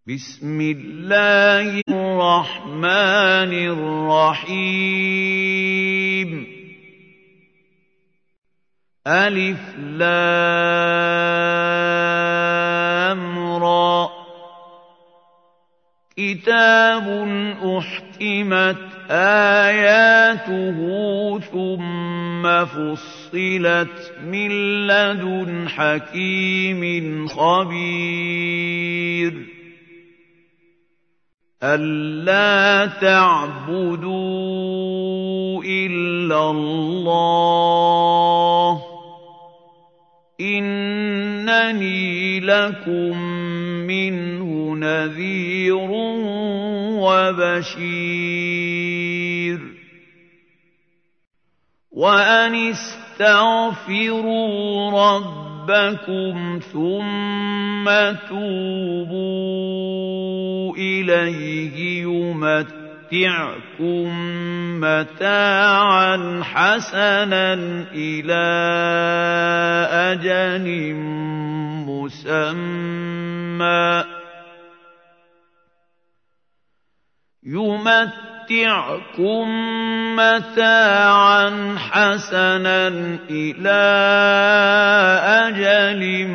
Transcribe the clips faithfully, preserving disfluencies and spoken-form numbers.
بسم الله الرحمن الرحيم ألف لام را كتاب أحكمت آياته ثم فصلت من لدن حكيم خبير ألا تعبدوا إلا الله إنني لكم منه نذير وبشير وأن استغفروا ربكم ثم توبوا إليه يمتعكم متاعا حسنا إلى أجل مسمى يمتعكم متاعا حسنا إلى أجل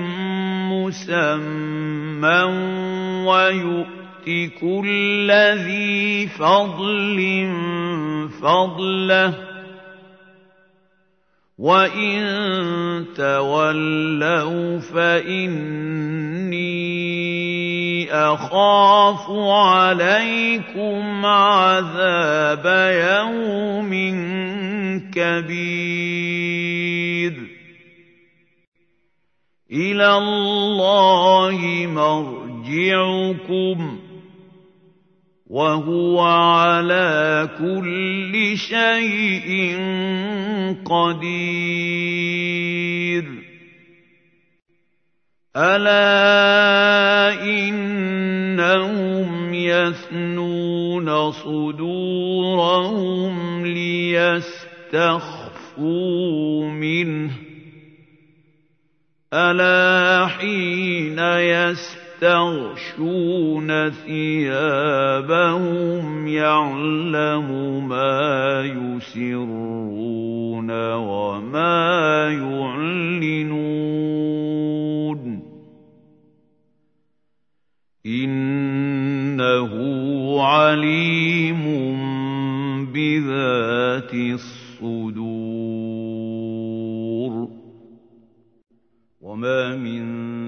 مسمى ويؤت كل ذي فضل فضله وإن تولوا فإني أخاف عليكم عذاب يوم كبير إلى الله مرجعكم وهو على كل شيء قدير ألا إنهم يثنون صدورهم ليستخفوا منه ألا حين يستخفون يستغشون ثيابهم يعلم ما يسرون وما يعلنون إنه عليم بذات الصدور وما من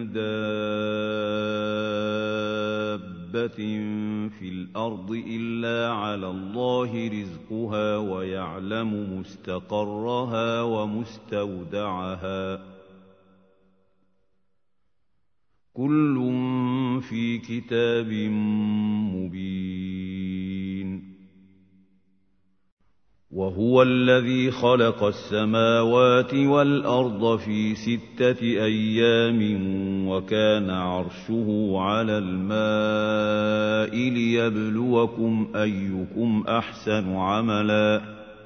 دابة في الأرض إلا على الله رزقها ويعلم مستقرها ومستودعها كل في كتاب مبين وهو الذي خلق السماوات والأرض في ستة أيام وكان عرشه على الماء ليبلوكم أيكم أحسن عملا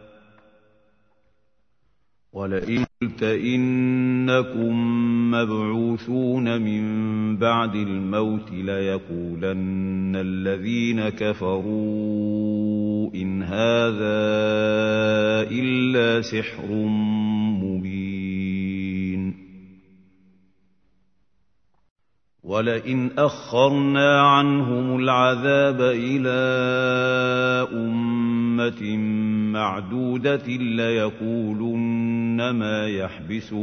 ولئن قلت إنكم مبعوثون من بعد الموت ليقولن الذين كفروا إن هذا إلا سحر مبين ولئن أخرنا عنهم العذاب إلى أمة معدودة ليقولن ما يحبسه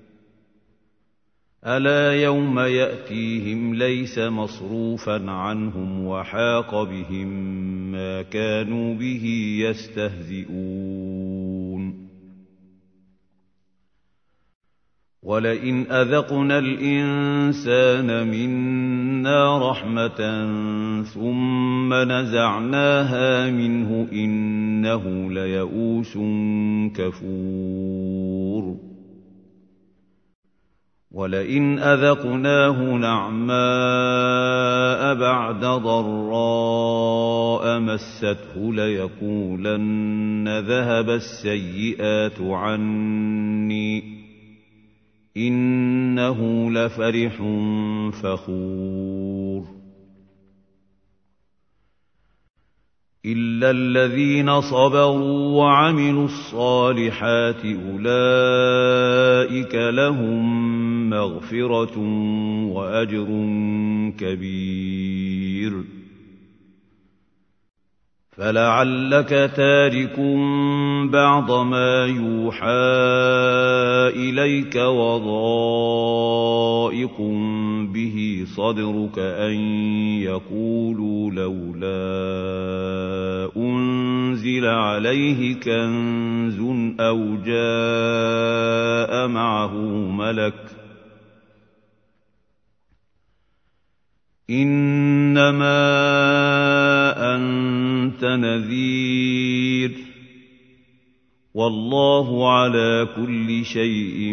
ألا يوم يأتيهم ليس مصروفا عنهم وحاق بهم ما كانوا به يستهزئون ولئن أذقنا الإنسان منا رحمة ثم نزعناها منه إنه ليئوس كفور ولئن أذقناه نعماء بعد ضراء مسته ليقولن ذهب السيئات عني إنه لفرح فخور إلا الذين صبروا وعملوا الصالحات أولئك لهم مغفرة وأجر كبير. فلعلك تارك بعض ما يوحى إليك وضائق به صدرك أن يقولوا لولا أنزل عليه كنز أو جاء معه ملك إنما أنت نذير والله على كل شيء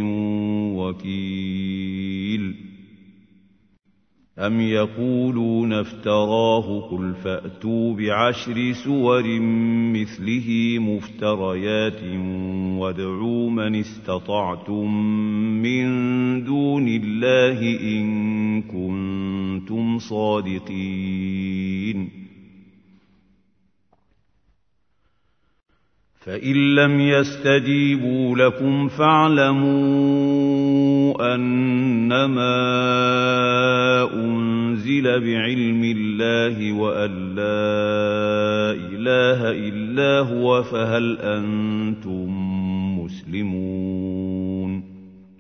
وكيل. أم يقولون افتراه قل فأتوا بعشر سور مثله مفتريات وادعوا من استطعتم من دون الله إن كنتم صادقين. فإن لم يستجيبوا لكم فاعلموا أنما أنزل بعلم الله وأن لا إله إلا هو فهل أنتم مسلمون.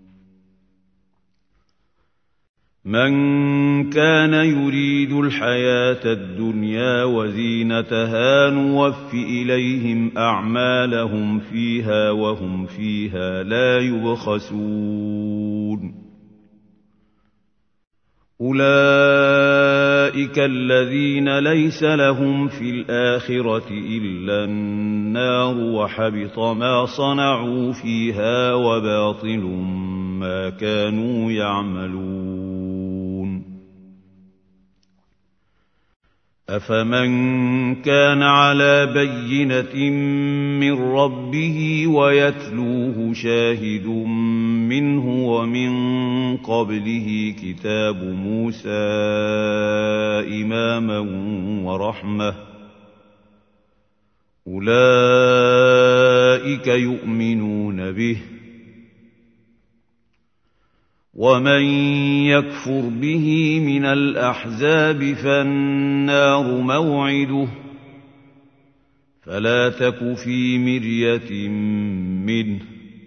من كان يريد الحياة الدنيا وزينتها نوف إليهم أعمالهم فيها وهم فيها لا يبخسون. أولئك الذين ليس لهم في الآخرة إلا النار وحبط ما صنعوا فيها وباطل ما كانوا يعملون. أفمن كان على بينة من ربه ويتلوه شاهد منه ومن قبله كتاب موسى إماما ورحمة أولئك يؤمنون به. ومن يكفر به من الأحزاب فالنار موعده فلا تك في مرية منه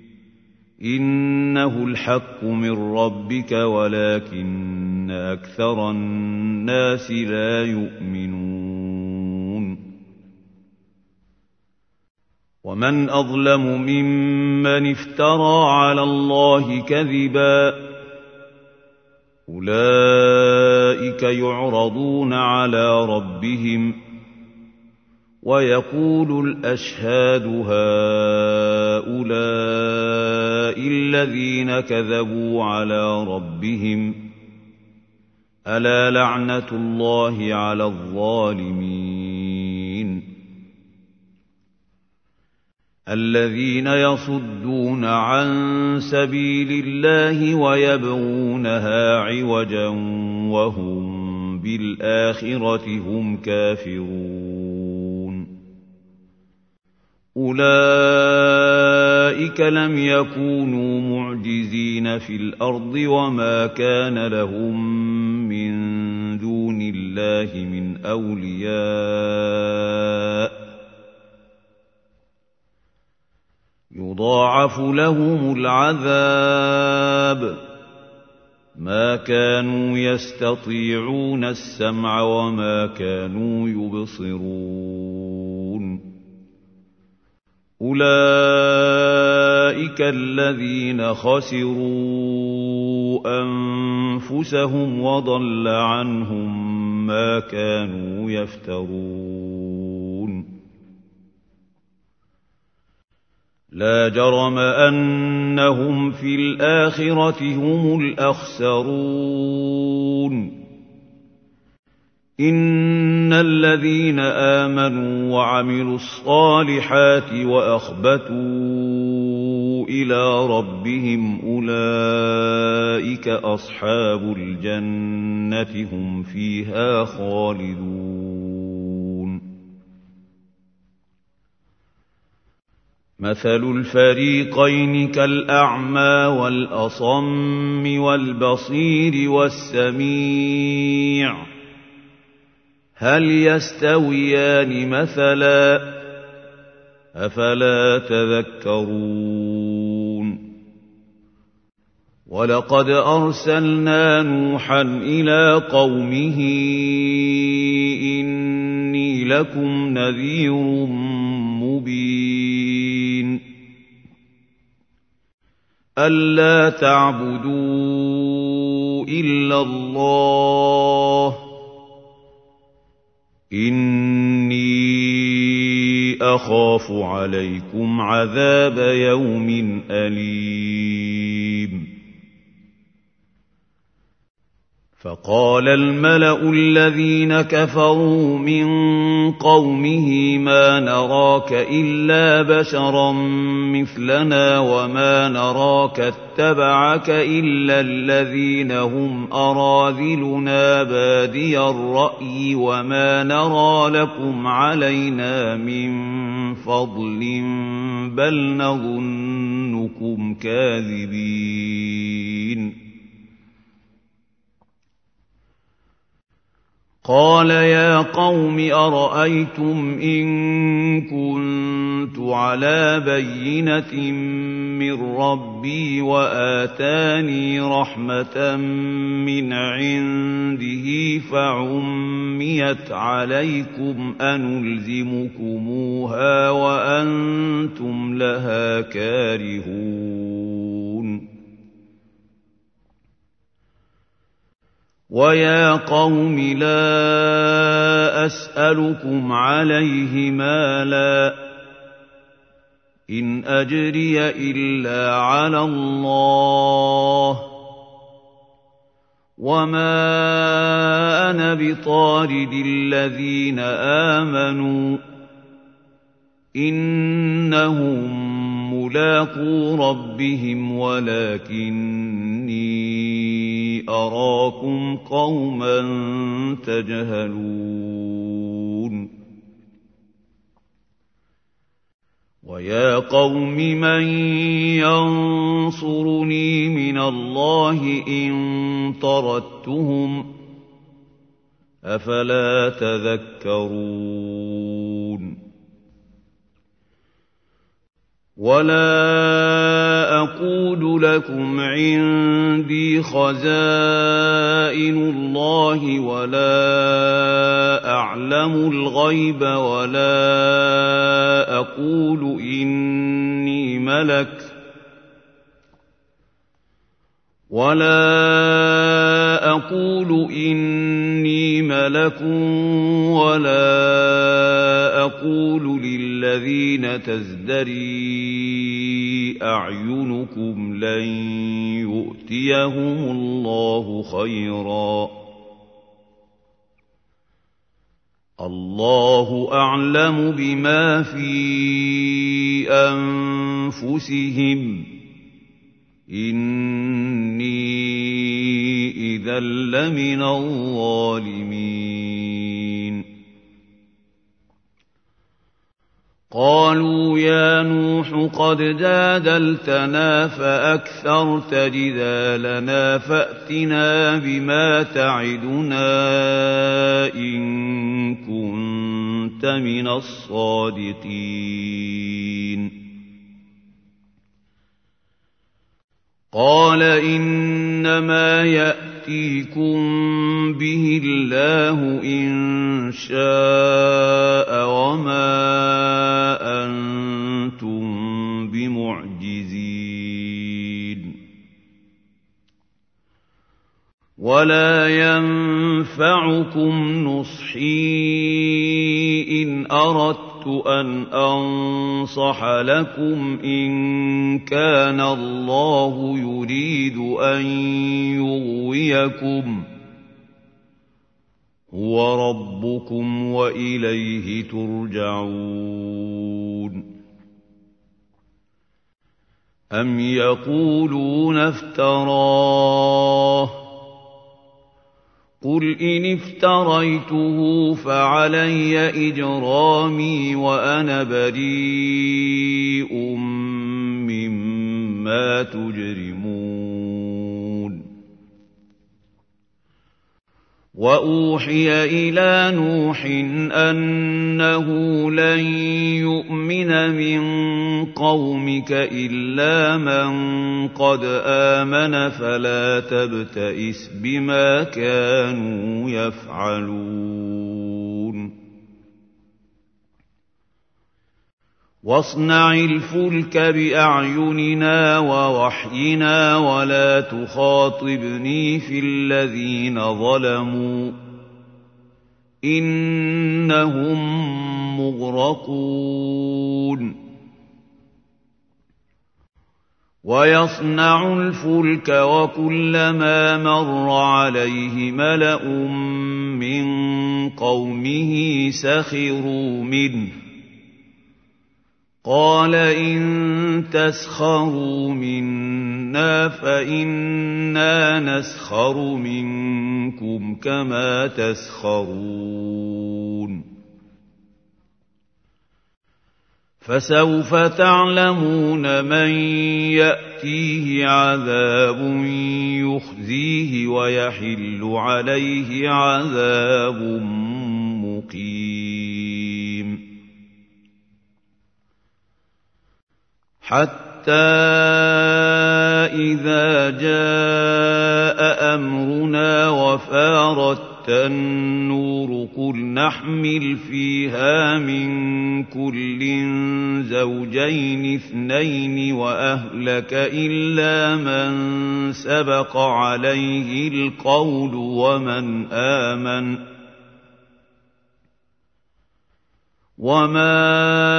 إنه الحق من ربك ولكن أكثر الناس لا يؤمنون. ومن أظلم ممن افترى على الله كذبا أولئك يعرضون على ربهم ويقول الأشهاد هؤلاء الذين كذبوا على ربهم ألا لعنة الله على الظالمين. الذين يصدون عن سبيل الله ويبغونها عوجا وهم بالآخرة هم كافرون. أولئك لم يكونوا معجزين في الأرض وما كان لهم من دون الله من أولياء يضاعف لهم العذاب ما كانوا يستطيعون السمع وما كانوا يبصرون. أولئك الذين خسروا أنفسهم وضل عنهم ما كانوا يفترون. لا جرم أنهم في الآخرة هم الأخسرون. إن الذين آمنوا وعملوا الصالحات وأخبتوا إلى ربهم أولئك أصحاب الجنة هم فيها خالدون. مثل الفريقين كالأعمى والأصم والبصير والسميع هل يستويان مثلا أفلا تذكرون ولقد أرسلنا نوحا إلى قومه إني لكم نذير مبين ألا تعبدوا إلا الله إني أخاف عليكم عذاب يوم أليم فقال الملأ الذين كفروا من قومه ما نراك إلا بشرا مثلنا وما نراك اتبعك إلا الذين هم أراذلنا بادي الرأي وما نرى لكم علينا من فضل بل نظنكم كاذبين قال يا قوم أرأيتم إن كنت على بينة من ربي وآتاني رحمة من عنده فعميت عليكم أنلزمكموها وأنتم لها كارهون ويا قوم لا أسألكم عليه مالا إن أجري إلا على الله وما أنا بطارد الذين آمنوا إنهم ملاقو ربهم ولكني أراكم قوما تجهلون ويا قوم من ينصرني من الله إن طردتهم أفلا تذكرون ولا أقول لكم عندي خزائن الله ولا أعلم الغيب ولا أقول إني ملك ولا أقول إني ملك ولا أقول للذين تزدري أعينكم لن يؤتيهم الله خيرا الله أعلم بما في أنفسهم إني إذا لمن الظالمين قالوا يا نوح قد جادلتنا فأكثرت جدالنا فأتنا بما تعدنا إن كنت من الصادقين قال إنما يأتيكم به الله إن شاء وما أنتم بمعجزين ولا ينفعكم نصحي إن أردت أن أنصح لكم إن كان الله يريد أن يغويكم هو ربكم وإليه ترجعون أم يقولون افتراه قُلْ إِنِ افْتَرَيْتُهُ فَعَلَيَّ إِجْرَامِي وَأَنَا بَرِيءٌ مِّمَّا تُجْرِمُونَ وَأُوحِيَ إِلَىٰ نُوحٍ أَنَّهُ لَن يُؤْمِنَ مِن قَوْمِكَ إِلَّا مَن قَدْ آمَنَ فَلَا تَبْتَئِسْ بِمَا كَانُوا يَفْعَلُونَ وَاصْنَعِ الْفُلْكَ بِأَعْيُنِنَا وَوَحْيِنَا وَلَا تُخَاطِبْنِي فِي الَّذِينَ ظَلَمُوا إِنَّهُم مُّغْرَقُونَ وَيَصْنَعُ الْفُلْكَ وَكُلَّمَا مَرَّ عَلَيْهِ مَلَأٌ مِّن قَوْمِهِ سَخِرُوا مِنْهُ قَالَ إِن تَسْخَرُوا مِنَّا فَإِنَّا نَسْخَرُ مِنكُمْ كَمَا تَسْخَرُونَ فَسَوْفَ تَعْلَمُونَ مَن يَأْتِيهِ عَذَابٌ يُخْزِيهِ وَيَحِلُّ عَلَيْهِ عَذَابٌ مُّقِيمٌ حَتَّىٰ إِذَا جَاءَ أَمْرُنَا وَفَارَتِ النُّورُ قُلْ نَحْمِلُ فِيهَا مِن كُلٍّ زَوْجَيْنِ اثْنَيْنِ وَأَهْلَكَ إِلَّا مَن سَبَقَ عَلَيْهِ الْقَوْلُ وَمَنْ آمَنَ وَمَا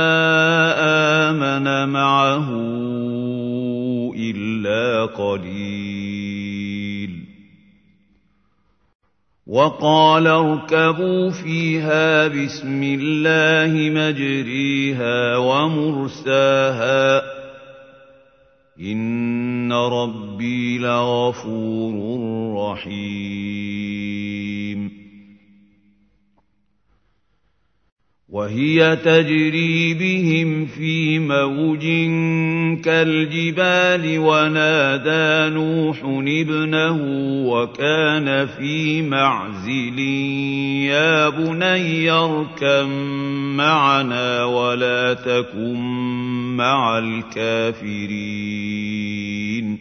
آمَنَ مَعَهُ إِلَّا قَلِيلٌ وَقَالَ ارْكَبُوا فِيهَا بِسْمِ اللَّهِ مَجْرِيهَا وَمُرْسَاهَا إِنَّ رَبِّي لَغَفُورٌ رَّحِيمٌ وَهِيَ تَجْرِي بِهِمْ فِي مَوْجٍ كَالْجِبَالِ وَنَادَىٰ نُوحٌ ابْنَهُ وَكَانَ فِي مَعْزِلٍ يَا بُنَيَّ ارْكَب مَّعَنَا وَلَا تَكُن مَّعَ الْكَافِرِينَ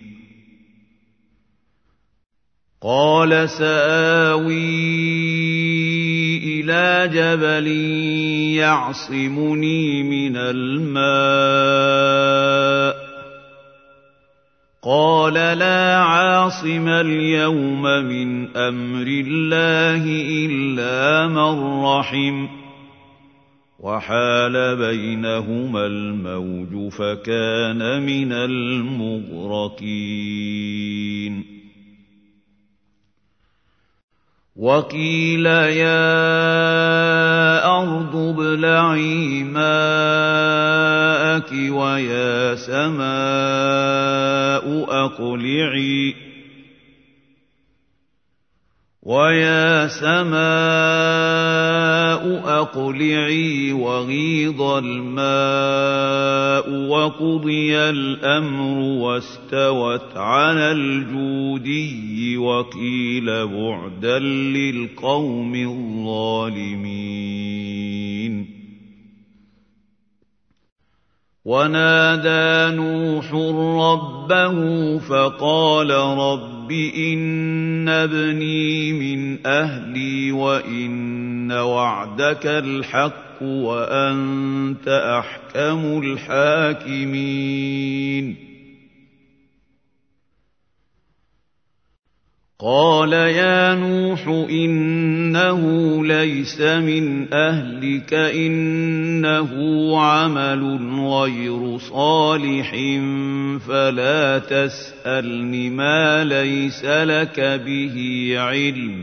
قَالَ سَآوِي إِلَىٰ جَبَلٍ يَعْصِمُنِي مِنَ الْمَاءِ قَالَ لَا عَاصِمَ الْيَوْمَ مِنْ أَمْرِ اللَّهِ إِلَّا مَن رَّحِمَ وَحَالَ بَيْنَهُمَا الْمَوْجُ فَكَانَ مِنَ الْمُغْرَقِينَ وَقِيلَ يَا أَرْضُ ابْلَعِي مَاءَكِ وَيَا سَمَاءُ أَقْلِعِي وَيَا سَمَاءُ أَقْلِعِي وَغِيضَ الْمَاءُ وَقُضِيَ الْأَمْرُ وَاسْتَوَتْ عَلَى الْجُودِيِّ وَقِيلَ بُعْدًا لِّلْقَوْمِ الظَّالِمِينَ وَنَادَىٰ نُوحٌ رَّبَّهُ فَقَالَ رَبِّ إِنَّ ابْنِي مِنْ أَهْلِي وَإِنَّ وَعْدَكَ الْحَقُّ وَأَنتَ أَحْكَمُ الْحَاكِمِينَ قَالَ يَا نُوحُ إِنَّهُ لَيْسَ مِنْ أَهْلِكَ إِنَّهُ عَمَلٌ غَيْرُ صَالِحٍ فَلَا تَسْأَلْنِ مَا لَيْسَ لَكَ بِهِ عِلْمٌ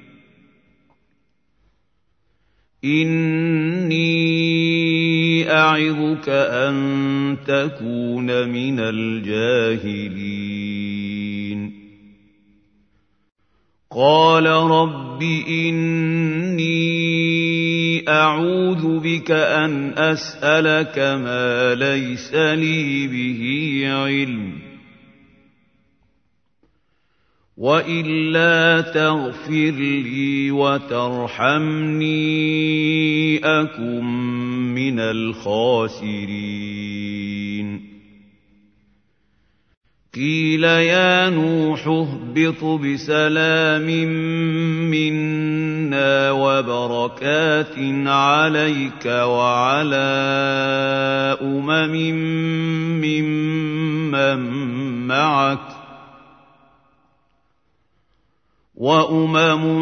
إِنِّي أَعِظُكَ أَن تَكُونَ مِنَ الْجَاهِلِينَ قال رب إني أعوذ بك أن أسألك ما ليس لي به علم وإلا تغفر لي وترحمني أكن من الخاسرين قيل يا نوح اهبط بسلام منا وبركات عليك وعلى أمم ممن معك وأمم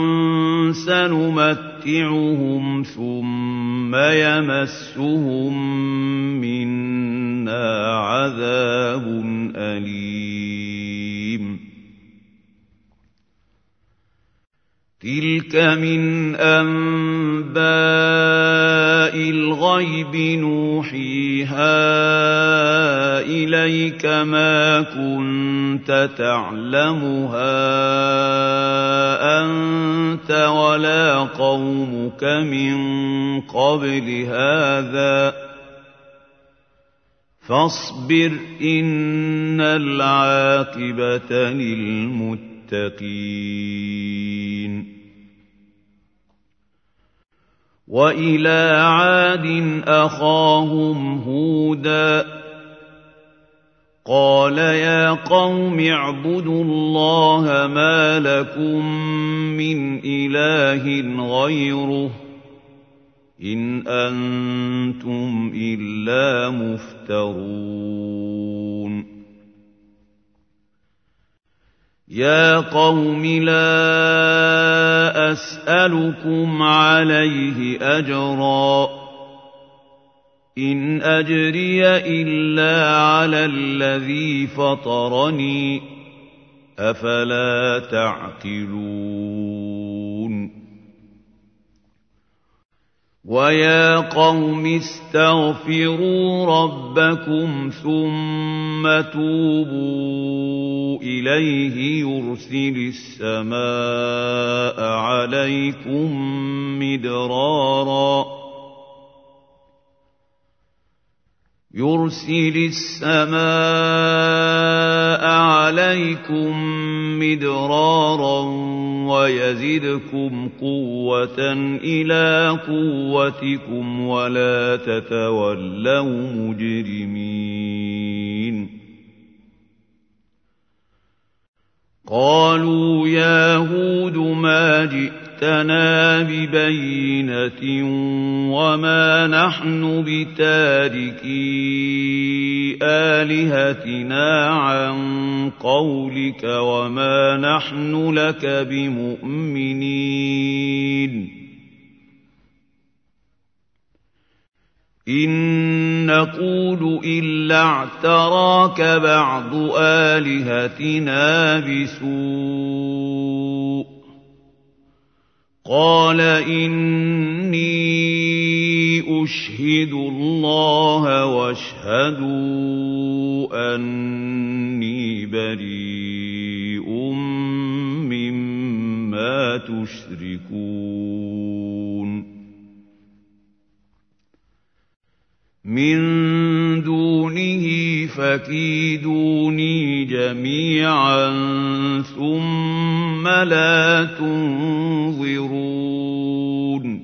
سنمتعهم ثم يمسهم منا عذاب أليم تلك من أنباء الغيب نوحيها إليك ما كنت تعلمها أنت ولا قومك من قبل هذا فاصبر إن العاقبة للمتقين وإلى عاد أخاهم هودا قال يا قوم اعبدوا الله ما لكم من إله غيره إن أنتم إلا مفترون يا قوم لا أسألكم عليه أجرا إن أجري إلا على الذي فطرني أفلا تعقلون ويا قوم استغفروا ربكم ثم توبوا إليه يرسل السماء عليكم مدرارا يرسل السماء عليكم مدرارا ويزدكم قوة إلى قوتكم ولا تتولوا مجرمين قالوا يا هود ما جئتنا ببينة وما نحن بتاركي آلهتنا عن قولك وما نحن لك بمؤمنين إن نقول إلا اعتراك بعض آلهتنا بسوء قال إني أشهد الله واشهدوا أني بريء مما تشركون من دونه فكيدوني جميعا ثم لا تنظرون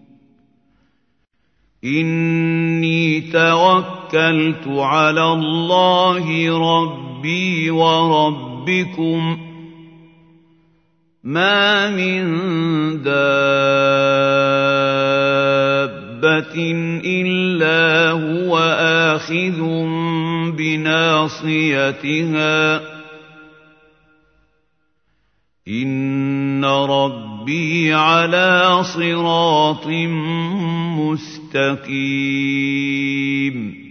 إني توكلت على الله ربي وربكم ما من دابة إلا هو آخذ بناصيتها إن ربي على صراط مستقيم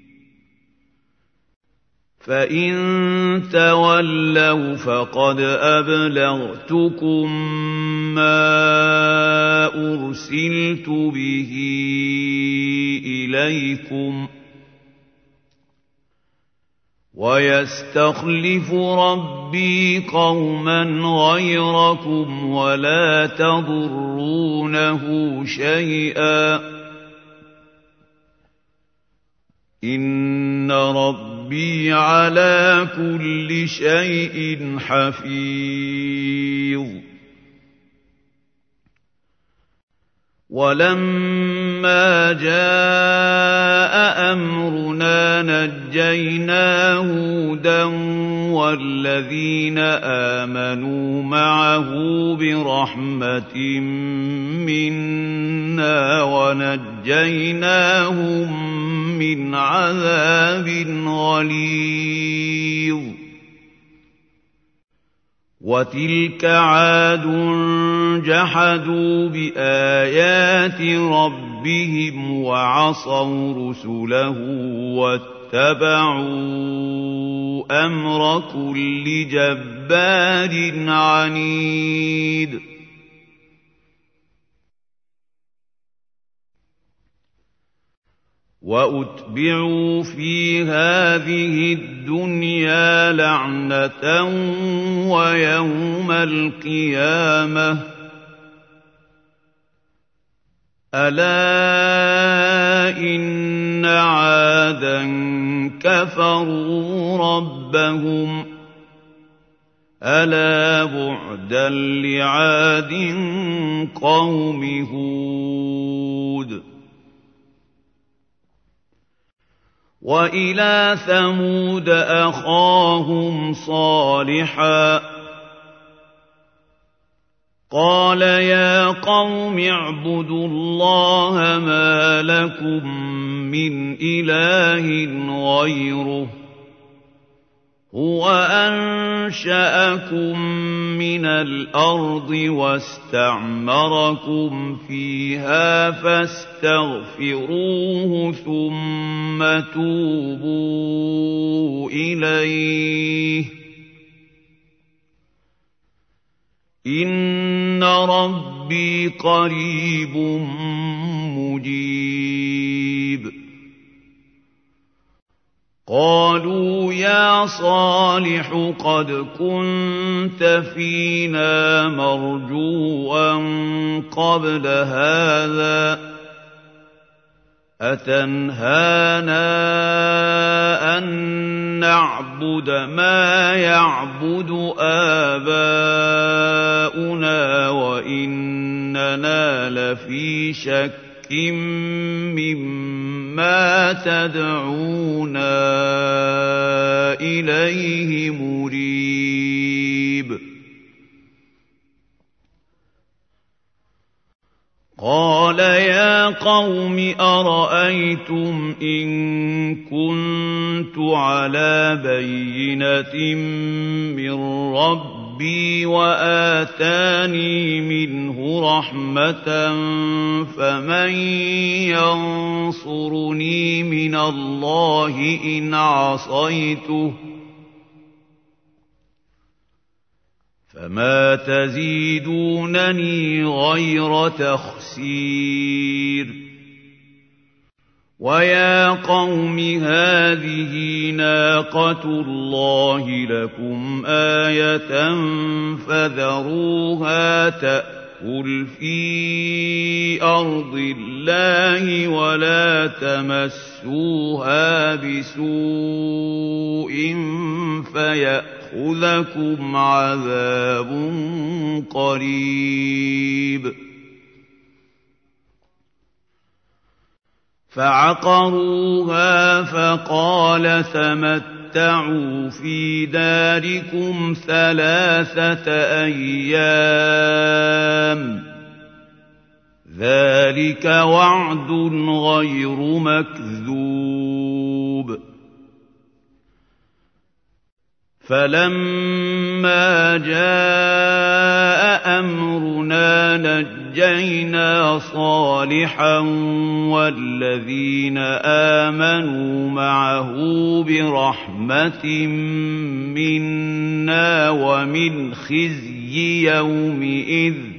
فإن تولوا فقد أبلغتكم ما أرسلت به إليكم وَيَسْتَخْلِفُ رَبِّي قَوْمًا غَيْرَكُمْ وَلَا تَضُرُّونَهُ شَيْئًا ۚ إِنَّ رَبِّي عَلَىٰ كُلِّ شَيْءٍ حَفِيظٌ. وَلَمَّا جَاءَ أَمْرُنَا نَجَّيْنَا هُودًا وَالَّذِينَ آمَنُوا مَعَهُ بِرَحْمَةٍ مِّنَّا وَنَجَّيْنَاهُم مِّنْ عَذَابٍ غَلِيظٍ. وَتِلْكَ عَادٌ جَحَدُوا بِآيَاتِ رَبِّهِمْ وَعَصَوْا رُسُلَهُ وَاتَّبَعُوا أَمْرَ كُلِّ جَبَّارٍ عَنِيدٍ. وَأُتْبِعُوا فِي هَٰذِهِ الدُّنْيَا لَعْنَةً وَيَوْمَ الْقِيَامَةِ ۗ أَلَا إِنَّ عَادًا كَفَرُوا رَبَّهُمْ ۗ أَلَا بُعْدًا لِّعَادٍ قَوْمِ هُودٍ. وَإِلَىٰ ثَمُودَ أَخَاهُمْ صَالِحًا ۗ قَالَ يَا قَوْمِ اعْبُدُوا اللَّهَ مَا لَكُم مِّنْ إِلَٰهٍ غَيْرُهُ ۖ هُوَ أَنشَأَكُم مِّنَ الْأَرْضِ وَاسْتَعْمَرَكُمْ فِيهَا فَاسْتَغْفِرُوهُ ثُمَّ تُوبُوا إِلَيْهِ ۚ إِنَّ رَبِّي قَرِيبٌ مُّجِيبٌ. قَالُوا يَا صَالِحُ قَدْ كُنتَ فِينَا مَرْجُوًّا قَبْلَ هَٰذَا ۖ أَتَنْهَانَا أَن نَّعْبُدَ مَا يَعْبُدُ آبَاؤُنَا وَإِنَّنَا لَفِي شَكٍّ مِّمَّا تَدْعُونَا إِلَيْهِ مُرِيبٍ. قَالَ يَا قَوْمِ أَرَأَيْتُمْ إِن كُنتُ عَلَىٰ بَيِّنَةٍ مِّن رَّبِّي وَآتَانِي مِنْهُ رَحْمَةً فَمَن يَنصُرُنِي مِنَ اللَّهِ إِنْ عَصَيْتُهُ ۖ فَمَا تَزِيدُونَنِي غَيْرَ تَخْسِيرٍ. وَيَا قَوْمِ هَٰذِهِ نَاقَةُ اللَّهِ لَكُمْ آيَةً فَذَرُوهَا تَأْكُلْ فِي أَرْضِ اللَّهِ وَلَا تَمَسُّوهَا بِسُوءٍ فَيَأْخُذَكُمْ عَذَابٌ قَرِيبٌ. فَعَقَرُوهَا فَقَالَ تَمَتَّعُوا فِي دَارِكُمْ ثَلَاثَةَ أَيَّامٍ ۖ ذَٰلِكَ وَعْدٌ غَيْرُ مَكْذُوبٍ. فَلَمَّا جَاءَ أَمْرُنَا نَجَّيْنَا صَالِحًا وَالَّذِينَ آمَنُوا مَعَهُ بِرَحْمَةٍ مِّنَّا وَمِنْ خِزْيِ يَوْمِئِذٍ ۗ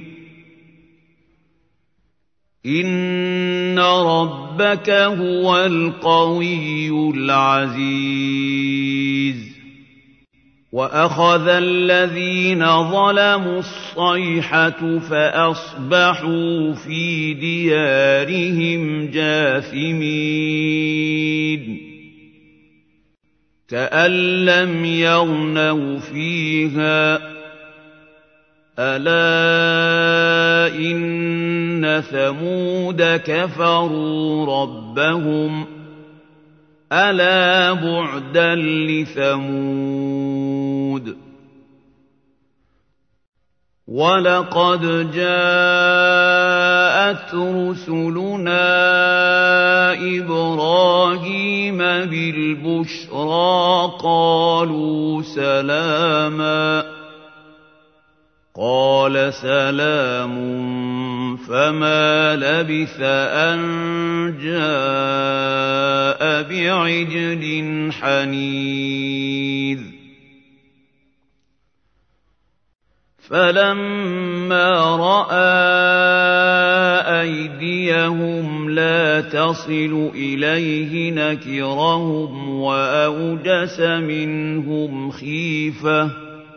إِنَّ رَبَّكَ هُوَ الْقَوِيُّ الْعَزِيزُ. وَأَخَذَ الَّذِينَ ظَلَمُوا الصَّيْحَةُ فَأَصْبَحُوا فِي دِيَارِهِمْ جَاثِمِينَ كَأَن لَّمْ يَغْنَوْا فِيهَا ۗ أَلَا إِنَّ ثَمُودَ كَفَرُوا رَبَّهُمْ ۗ أَلَا بُعْدًا لِّثَمُودَ وَلَقَدْ جَاءَتْ رُسُلُنَا إِبْرَاهِيمَ بِالْبُشْرَىٰ قَالُوا سَلَامًا ۖ قَالَ سَلَامٌ فَمَا لَبِثَ أَن جَاءَ بِعِجْلٍ حَنِيذٍ فَلَمَّا رَأَىٰ أَيْدِيَهُمْ لَا تَصِلُ إِلَيْهِ نَكِرَهُمْ وَأَوْجَسَ مِنْهُمْ خِيفَةً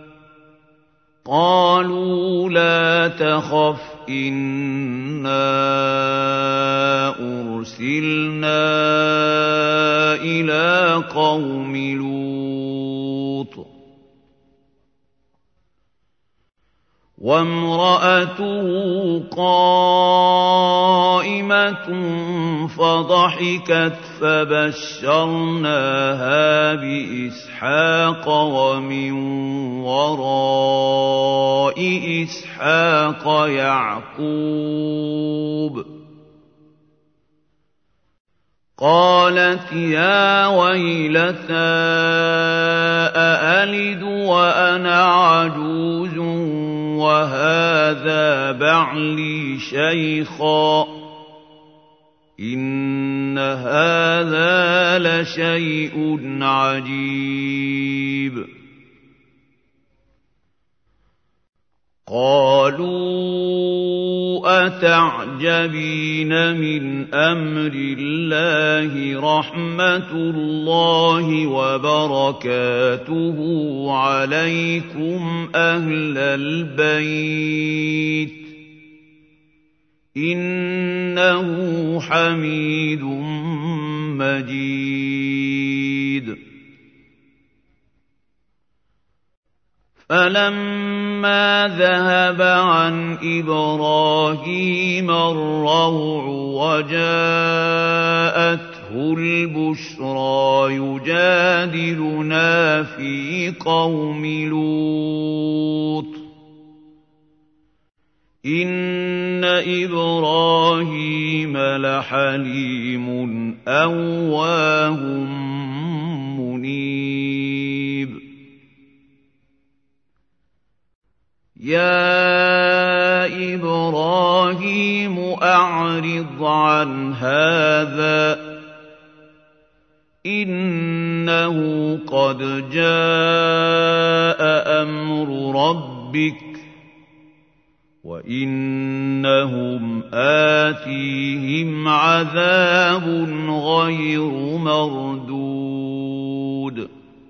قَالُوا لَا تَخَفْ إِنَّا أُرْسِلْنَا إِلَىٰ قَوْمِ لُوطٍ وَامْرَأَتُهُ قَائِمَةٌ فَضَحِكَتْ فَبَشَّرْنَاهَا بِإِسْحَاقَ وَمِن وَرَاءِ إِسْحَاقَ يَعْقُوبَ قَالَتْ يَا وَيْلَتَىٰ أَأَلِدُ وَأَنَا عَجُوزٌ وَهَٰذَا بَعْلِي شَيْخًا إِنَّ هَٰذَا لَشَيْءٌ عَجِيبٌ قَالُوا أَتَعْجَبِينَ مِنْ أَمْرِ اللَّهِ رَحْمَتُ اللَّهِ وَبَرَكَاتُهُ عَلَيْكُمْ أَهْلَ الْبَيْتِ إِنَّهُ حَمِيدٌ مَّجِيدٌ فَلَمَّا ذَهَبَ عَنْ إِبْرَاهِيمَ الرَّوْعُ وَجَاءَتْهُ الْبُشْرَىٰ يُجَادِلُنَا فِي قَوْمِ لُوطٍ إِنَّ إِبْرَاهِيمَ لَحَلِيمٌ أَوَّاهٌ مُّنِيبٌ يَا إِبْرَاهِيمُ أَعْرِضْ عَنْ هَٰذَا إِنَّهُ قَدْ جَاءَ أَمْرُ رَبِّكَ وَإِنَّهُمْ آتِيهِمْ عَذَابٌ غَيْرُ مَرْدُودٍ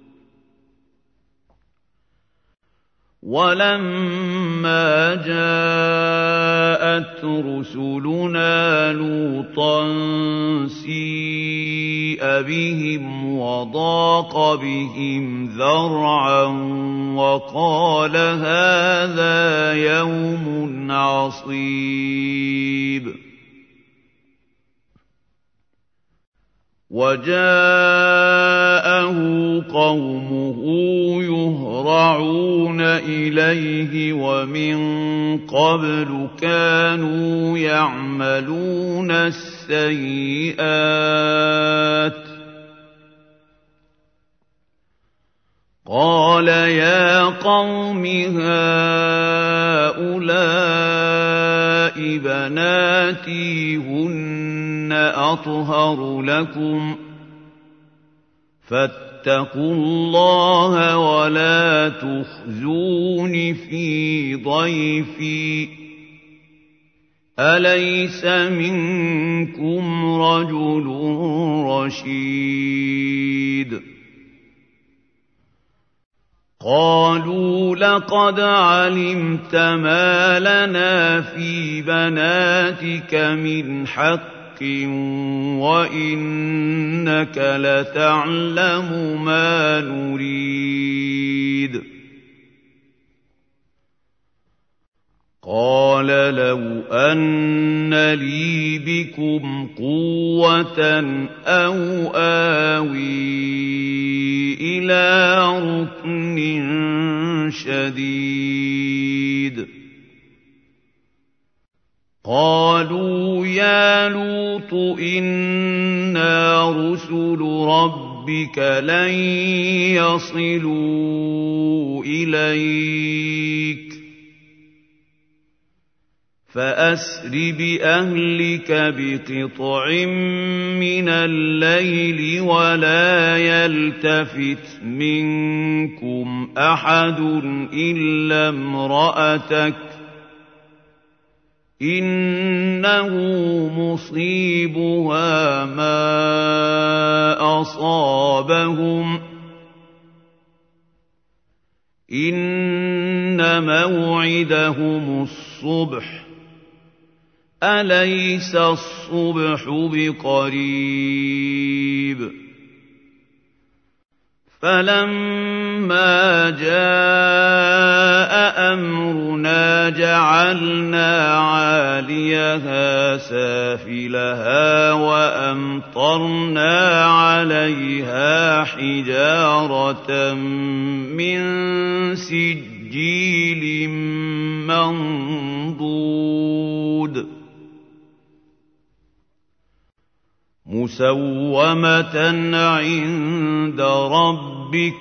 وَلَمَّا جَاءَتْ رُسُلُنَا لُوطًا سِيءَ بِهِمْ وَضَاقَ بِهِمْ ذَرْعًا وَقَالَ هَٰذَا يَوْمٌ عَصِيبٌ وَجَاءَهُ قَوْمُهُ يُهْرَعُونَ إِلَيْهِ وَمِن قَبْلُ كَانُوا يَعْمَلُونَ السَّيِّئَاتِ قَالَ يَا قَوْمِ هَٰؤُلَاءِ بَنَاتِي هُنَّ أَطْهَرُ لَكُمْ فَاتَّقُوا اللَّهَ وَلَا تُخْزُونِ فِي ضَيْفِي أَلَيْسَ مِنكُمْ رَجُلٌ رَّشِيدٌ قالوا لقد علمت ما لنا في بناتك من حق وإنك لتعلم ما نريد قال لو أن لي بكم قوة أو آوي إلى ركن شديد قالوا يا لوط إنا رسل ربك لن يصلوا إليك فأسر بأهلك بقطع من الليل ولا يلتفت منكم أحد إلا امرأتك إنه مصيبها ما أصابهم إن موعدهم الصبح أليس الصبح بقريب فلما جاء أمرنا جعلنا عاليها سافلها وأمطرنا عليها حجارة من سجيل منضود مسومة عند ربك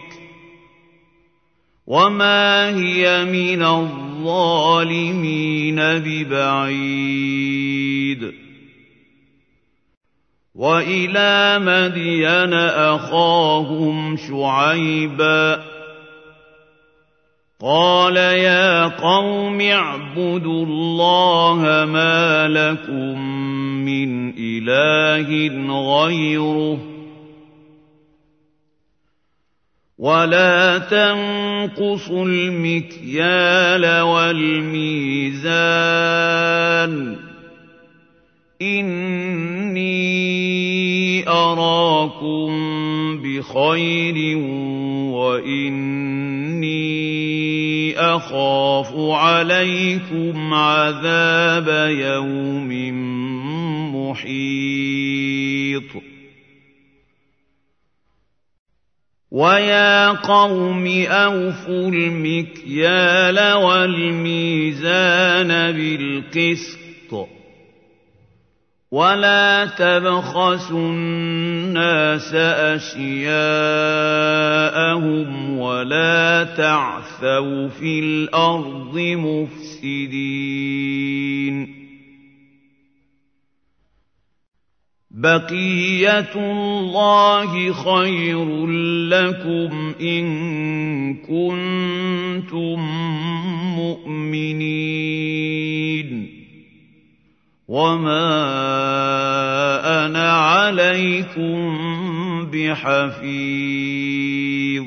وما هي من الظالمين ببعيد وإلى مدين أخاهم شعيبا قال يا قوم اعبدوا الله ما لكم من إله غيره ولا تنقصوا المكيال والميزان إني أراكم بخير وإني أخاف عليكم عذاب يوم محيط ويا قوم أوفوا المكيال والميزان بالقسط ولا تبخسوا الناس أشياءهم ولا تعثوا في الأرض مفسدين بقية الله خير لكم إن كنتم مؤمنين وما أنا عليكم بحفيظ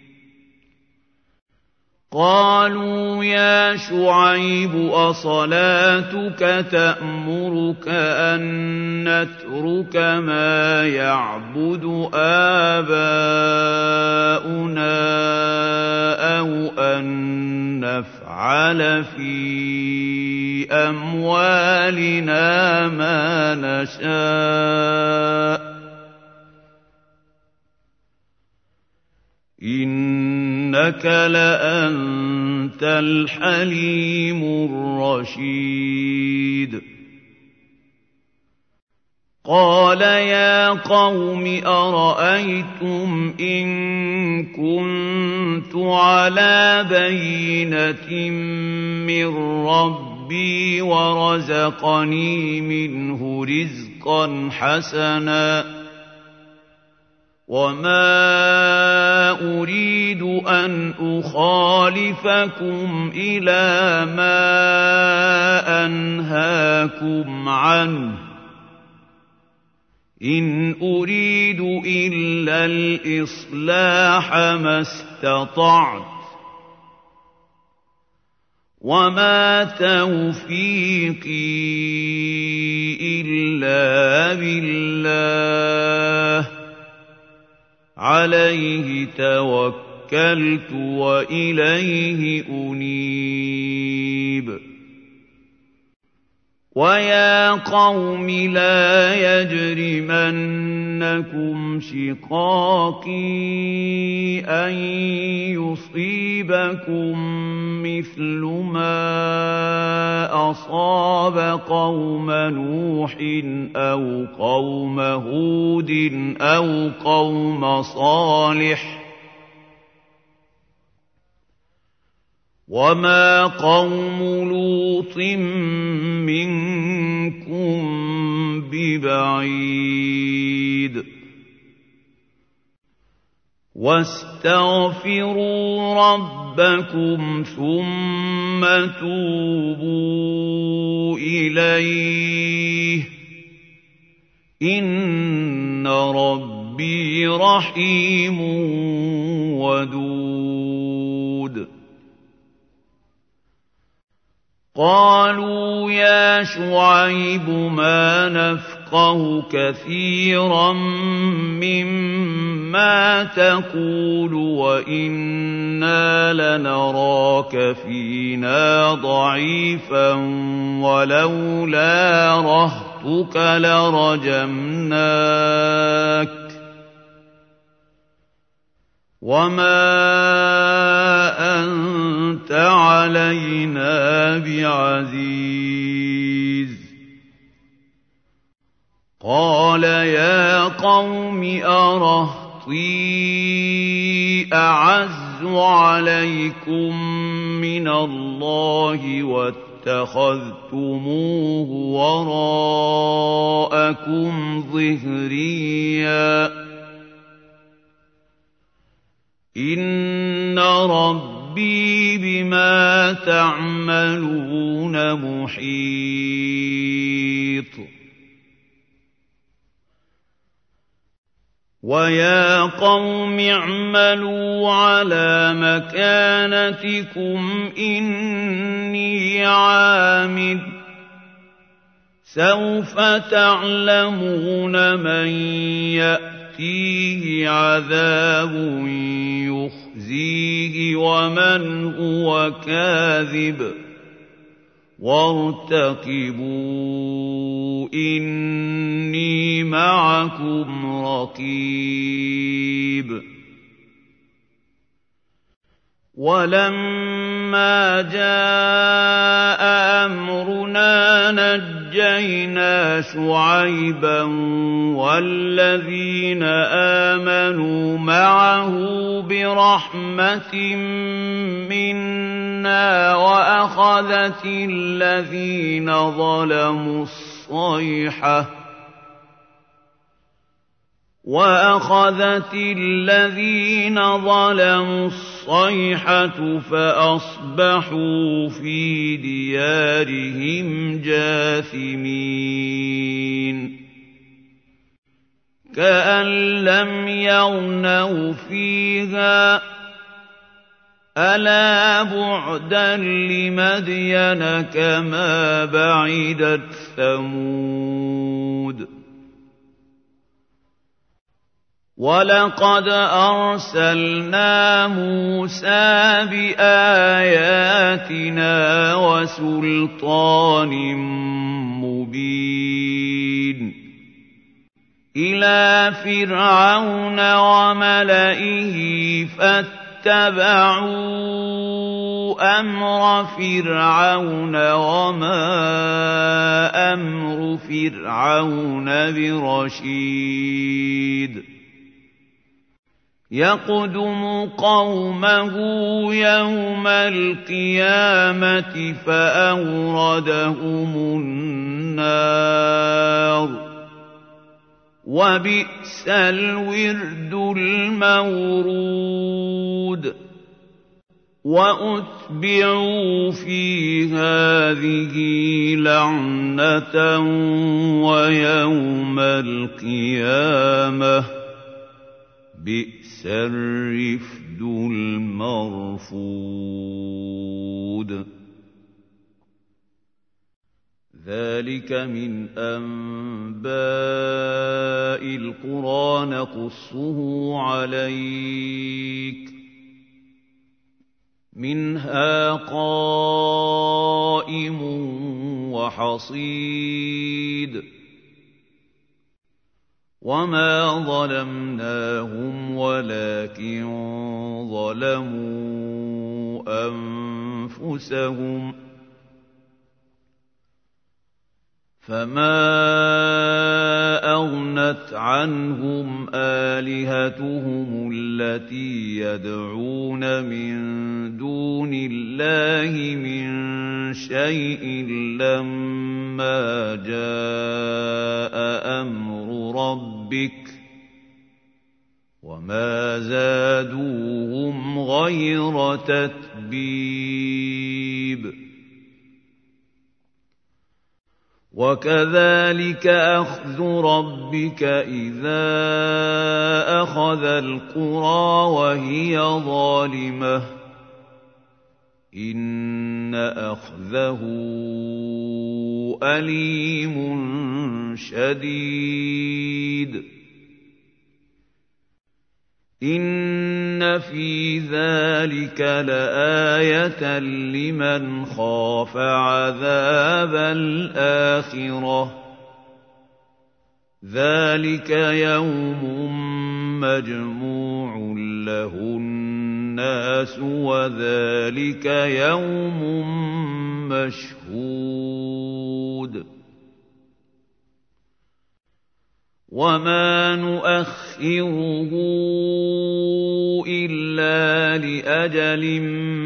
قالوا يا شعيب أصلاتك تأمرك أن نترك ما يعبد آباؤنا أو أن نفعل في أموالنا ما نشاء إنك لأنت الحليم الرشيد قال يا قوم أرأيتم إن كنت على بينة من ربي ورزقني منه رزقا حسنا وما أريد أن أخالفكم إلى ما أنهاكم عنه إن أريد إلا الإصلاح ما استطعت وَمَا تَوْفِيقِي إِلَّا بِاللَّهِ ۚ عَلَيْهِ تَوَكَّلْتُ وَإِلَيْهِ أُنِيبُ. وَيَا قَوْمِ لَا يَجْرِمَنَّكُمْ شِقَاقِي أَن يُصِيبَكُم مِّثْلُ مَا أَصَابَ قَوْمَ نُوحٍ أَوْ قَوْمَ هُودٍ أَوْ قَوْمَ صَالِحٍ ۚ وَمَا قَوْمُ لُوطٍ مِّنكُم بِبَعِيدٍ. وَاسْتَغْفِرُوا رَبَّكُمْ ثُمَّ تُوبُوا إِلَيْهِ ۚ إِنَّ رَبِّي رَحِيمٌ وَدُودٌ. قَالُوا يَا شُعَيْبُ مَا نَفْقَهُ كَثِيرًا مِّمَّا تَقُولُ وَإِنَّا لَنَرَاكَ فِينَا ضَعِيفًا وَلَوْلَا رَهْطُكَ لَرَجَمْنَاكَ ۖ وَمَا أَنتَ عَلَيْنَا بِعَزِيزٍ. قَالَ يَا قَوْمِ أَرَهْطِي أَعَزُّ عَلَيْكُم مِّنَ اللَّهِ وَاتَّخَذْتُمُوهُ وَرَاءَكُمْ ظِهْرِيًّا ۖ إِنَّ رَبِّي بِمَا تَعْمَلُونَ مُحِيطٌ. وَيَا قَوْمِ اعْمَلُوا عَلَىٰ مَكَانَتِكُمْ إِنِّي عَامِلٌ ۖ سَوْفَ تَعْلَمُونَ مَن يَأْتِيهِ عَذَابٌ يُخْزِيهِ وَمَنْ هُوَ كَاذِبٌ ۖ وَارْتَقِبُوا إِنِّي مَعَكُمْ رَقِيبٌ. وَلَمَّا جَاءَ أَمْرُنَا نَجَّيْنَا شُعَيْبًا وَالَّذِينَ آمَنُوا مَعَهُ بِرَحْمَةٍ مِّنَّا وَأَخَذَتِ الَّذِينَ ظَلَمُوا الصَّيْحَةُ وَأَخَذَتِ الَّذِينَ ظَلَمُوا الصَّيْحَةُ فَأَصْبَحُوا فِي دِيَارِهِمْ جَاثِمِينَ. كَأَن لَّمْ يَغْنَوْا فِيهَا ۗ أَلَا بُعْدًا لِّمَدْيَنَ كَمَا بَعِدَتْ ثَمُودُ. وَلَقَدْ أَرْسَلْنَا مُوسَىٰ بِآيَاتِنَا وَسُلْطَانٍ مُّبِينٍ إِلَىٰ فِرْعَوْنَ وَمَلَئِهِ فَاتَّبَعُوا أَمْرَ فِرْعَوْنَ وَمَا أَمْرُ فِرْعَوْنَ بِرَشِيدٍ. يَقْدُمُ قَوْمَهُ يَوْمَ الْقِيَامَةِ فَأَوْرَدَهُمُ النَّارَ ۖ وَبِئْسَ الْوِرْدُ الْمَوْرُودُ. وَأُتْبِعُوا فِي هَٰذِهِ لَعْنَةً وَيَوْمَ الْقِيَامَةِ ۚ بِئْسَ الرِّفْدُ الْمَرْفُودُ. ذلك من أنباء القرى نقصه عليك منها قائم وحصيد وما ظلمناهم ولكن ظلموا أنفسهم فما أغنت عنهم آلهتهم التي يدعون من دون الله من شيء لما جاء أمر ربك وما زادوهم غير تتبيب وكذلك أخذ ربك إذا أخذ القرى وهي ظالمة إن أخذه أليم شديد إن في ذلك لآية لمن خاف عذاب الآخرة ذلك يوم مجموع له الناس وذلك يوم مشهود وما نؤخره إلا لأجل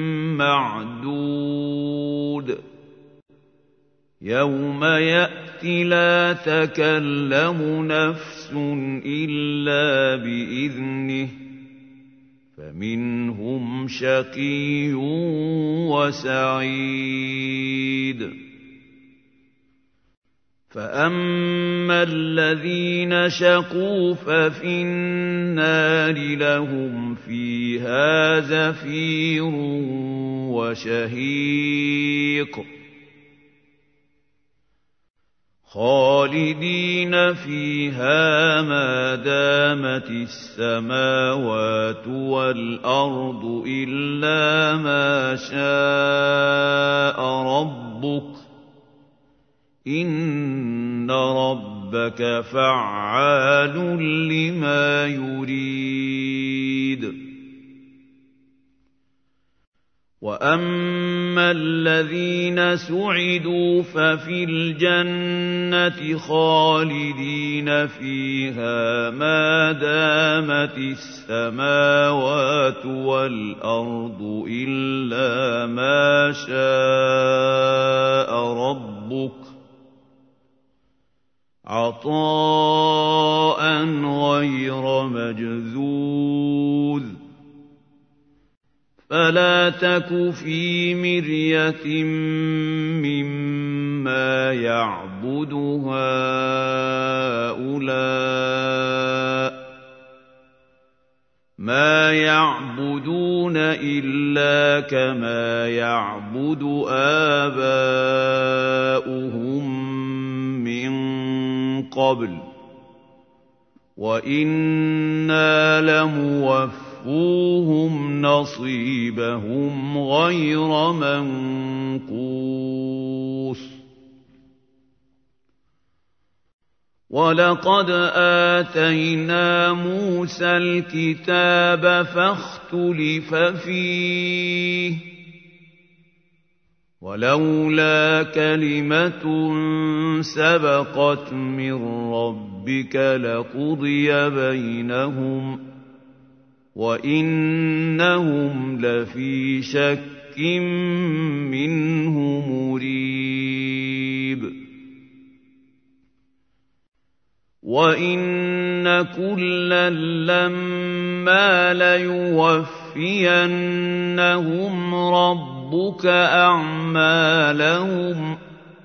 معدود يوم يأتي لا تكلم نفس إلا بإذنه فمنهم شقي وسعيد فأما الذين شقوا ففي النار لهم فيها زفير وشهيق خالدين فيها ما دامت السماوات والأرض إلا ما شاء ربك إن ربك فعال لما يريد وأما الذين سعدوا ففي الجنة خالدين فيها ما دامت السماوات والأرض إلا ما شاء ربك عطاء غير مجذوذ فلا تك في مرية مما يعبد هؤلاء ما يعبدون إلا كما يعبد آباؤهم من قبل وإنا لموفوهم نصيبهم غير منقوص ولقد آتينا موسى الكتاب فاختلف فيه ولولا كلمة سبقت من ربك لقضي بينهم وإنهم لفي شك منه مريب وإن كلا لما ليوفينهم ربك أعمالهم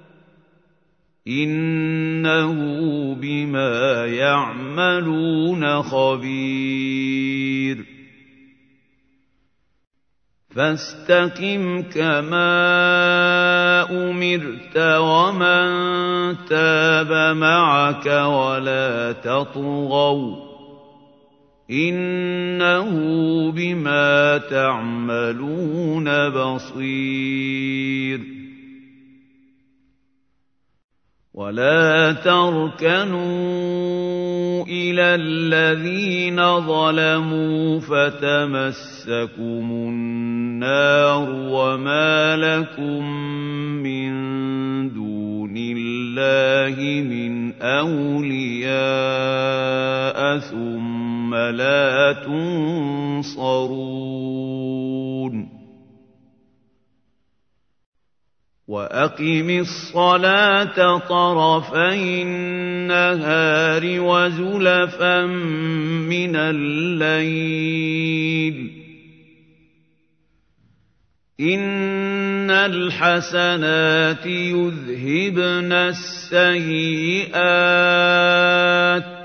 إنه بما يعملون خبير فاستقم كما أمرت ومن تاب معك ولا تطغوا إنه بما تعملون بصير ولا تركنوا إلى الذين ظلموا فتمسكم النار وما لكم من دون الله من أولياء ثم لا تنصرون وأقم الصلاة طرفي النهار وزلفا من الليل إن الحسنات يذهبن السيئات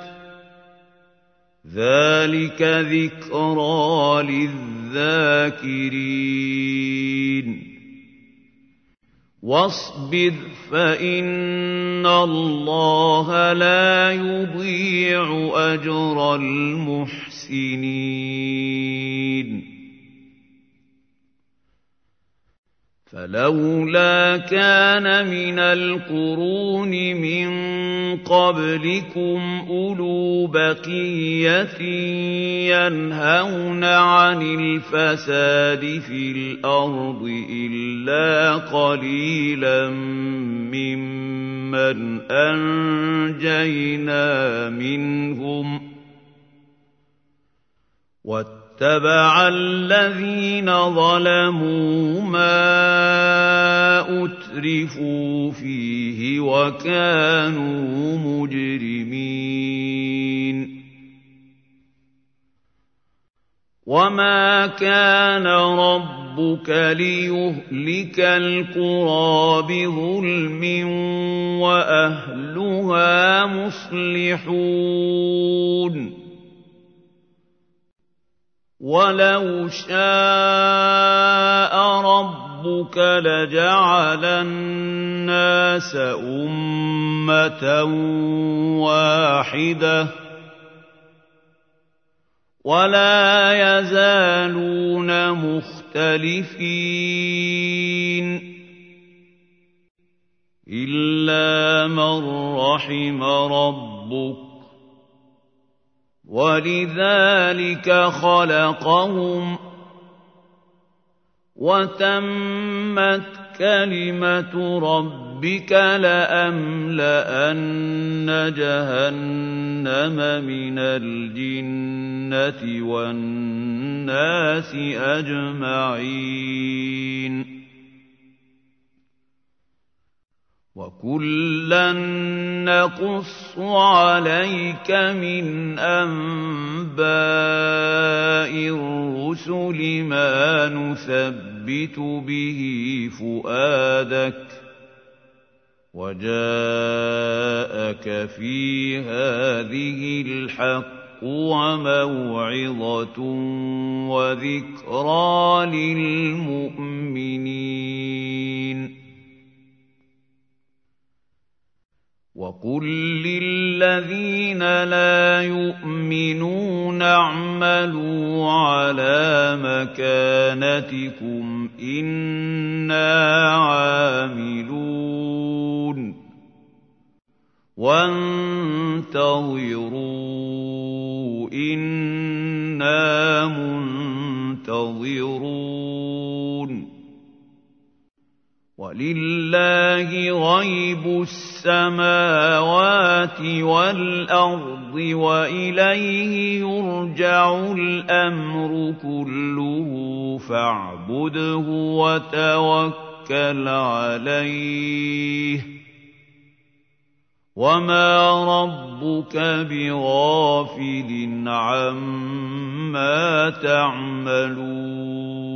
ذلك ذكرى للذاكرين واصبر فإن الله لا يضيع أجر المحسنين فلولا كان من القرون من قبلكم أولو بقية ينهون عن الفساد في الأرض إلا قليلا ممن أنجينا منهم واتبع الذين ظلموا ما أترفوا فيه وكانوا مجرمين وما كان ربك ليهلك القرى بظلم وأهلها مصلحون ولو شاء ربك لجعل الناس أمة واحدة ولا يزالون مختلفين إلا من رحم ربك ولذلك خلقهم وتمت كلمة ربك لأملأن جهنم من الجنة والناس أجمعين وكلا نقص عليك من أنباء الرسل ما نثبت به فؤادك وجاءك في هذه الحق وموعظة وذكرى للمؤمنين وقل للذين لا يؤمنون اعملوا على مكانتكم إنا عاملون وانتظروا إنا منتظرون ولله غيب السماوات والأرض وإليه يرجع الأمر كله فاعبده وتوكل عليه وما ربك بغافل عما تعملون